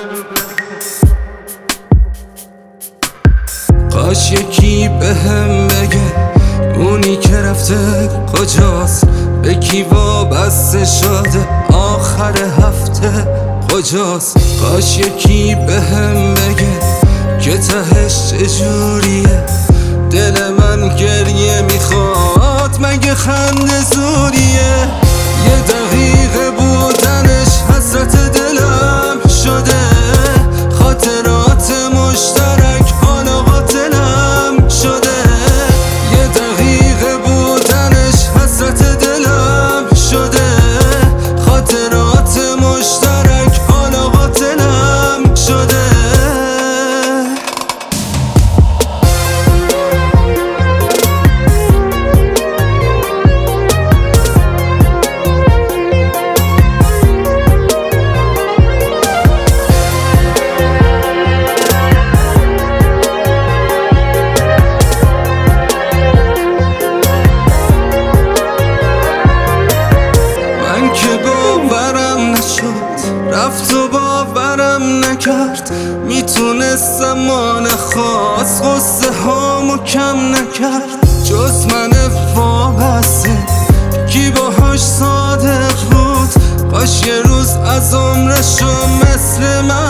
کاش یکی بهم بگه اونی که رفته کجاست، به کی وابسته شده آخر هفته کجاست. کاش یکی بهم بگه که تهش چجوریه، دل من گریه میخواد مگه خنده زوریه. یه دقیقه بودنش حسرت دلم شده، خاطرات مشترک حالا قاتلم شده. یه دقیقه بودنش حسرت دلم شده، خاطرات مشترک حالا قاتلم شده. رفت و باورم نکرد، میتونستم مان خواست غصه هامو کم نکرد. جز من وابسته کی باهاش صادق بود، کاش یه روز از عمرشو مثل من